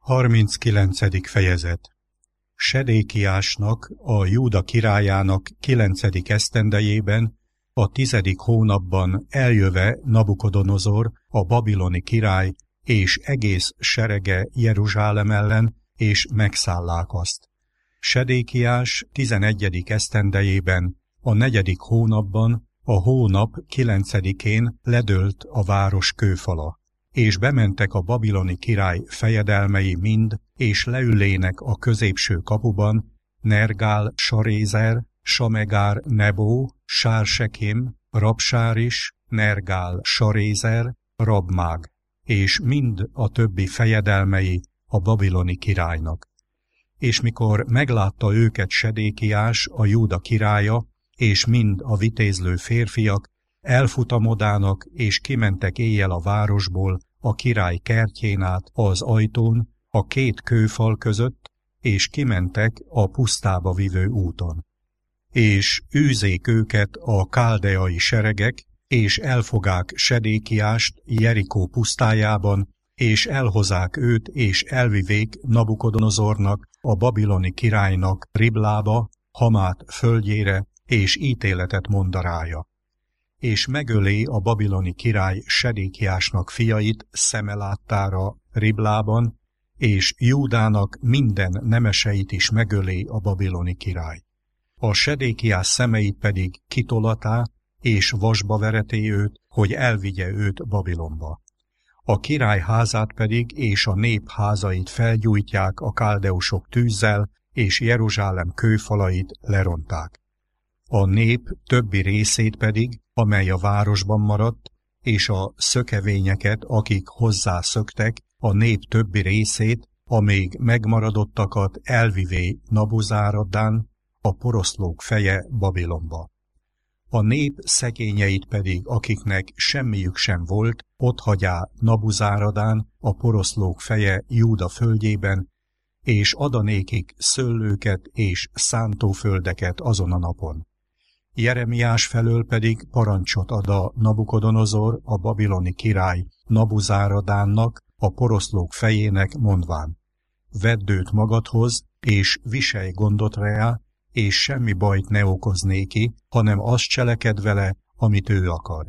39. fejezet. Sedékiásnak, a Júda királyának 9. esztendejében, a 10. hónapban eljöve Nabukodonozor, a babiloni király, és egész serege Jeruzsálem ellen, és megszállák azt. Sedékiás 11. esztendejében, a 4. hónapban, a hónap 9-én ledőlt a város kőfala, és bementek a babiloni király fejedelmei mind, és leülének a középső kapuban, Nergál Sarézer, Samegár Nebó, Sársekim, Rabsáris, Nergál Sarézer, Rabmág, és mind a többi fejedelmei a babiloni királynak. És mikor meglátta őket Sedékiás, a Júda királya, és mind a vitézlő férfiak, elfutamodának, és kimentek éjjel a városból, a király kertjén át az ajtón, a 2 kőfal között, és kimentek a pusztába vivő úton. És űzék őket a káldeai seregek, és elfogák Sedékiást Jerikó pusztájában, és elhozák őt, és elvivék Nabukodonozornak, a babiloni királynak Riblába, Hamát földjére, és ítéletet mond rája. És megölé a babiloni király Sedékiásnak fiait szeme láttára Riblában, és Júdának minden nemeseit is megölé a babiloni király. A Sedékiás szemeit pedig kitolatá, és vasba vereté őt, hogy elvigye őt Babilonba. A király házát pedig és a nép házait felgyújtják a káldeusok tűzzel, és Jeruzsálem kőfalait leronták. A nép többi részét pedig, amely a városban maradt, és a szökevényeket, akik hozzá szöktek, a nép többi részét, a még megmaradottakat elvivé Nabuzáradán, a poroszlók feje Babilonba. A nép szegényeit pedig, akiknek semmiük sem volt, otthagyá Nabuzáradán, a poroszlók feje Júda földjében, és adanékik szőlőket és szántóföldeket azon a napon. Jeremiás felől pedig parancsot ad a Nabukodonozor, a babiloni király Nabuzáradánnak, a poroszlók fejének mondván: vedd őt magadhoz, és viselj gondot rá, és semmi bajt ne okoz néki, hanem azt cseleked vele, amit ő akar.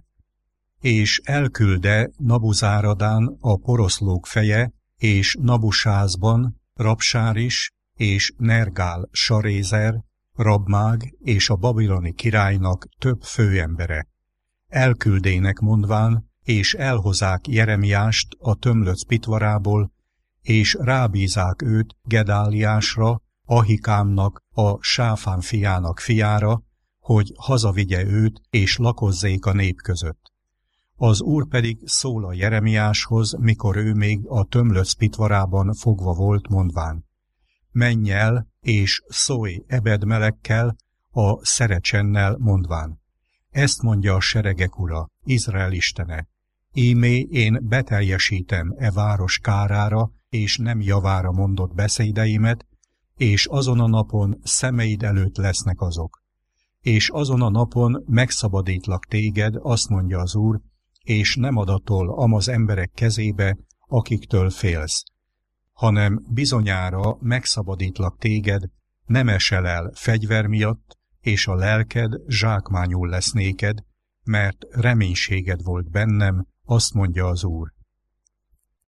És elkülde Nabuzáradán, a poroszlók feje, és Nabusázban Rabsáris, és Nergál Sarézer, Rabmág és a babiloni királynak több főembere. Elküldének mondván, és elhozák Jeremiást a tömlöc pitvarából, és rábízák őt Gedáliásra, Ahikámnak, a Sáfán fiának fiára, hogy hazavigye őt, és lakozzék a nép között. Az Úr pedig szól a Jeremiáshoz, mikor ő még a tömlöc pitvarában fogva volt, mondván: menj el, és szólj Ebedmelekkel, a szerecsennel, mondván: ezt mondja a seregek ura, Izrael istene: ímé én beteljesítem e város kárára, és nem javára mondott beszédeimet, és azon a napon szemeid előtt lesznek azok. És azon a napon megszabadítlak téged, azt mondja az Úr, és nem adatol amaz emberek kezébe, akiktől félsz, hanem bizonyára megszabadítlak téged, nem esel el fegyver miatt, és a lelked zsákmányul lesz néked, mert reménységed volt bennem, azt mondja az Úr.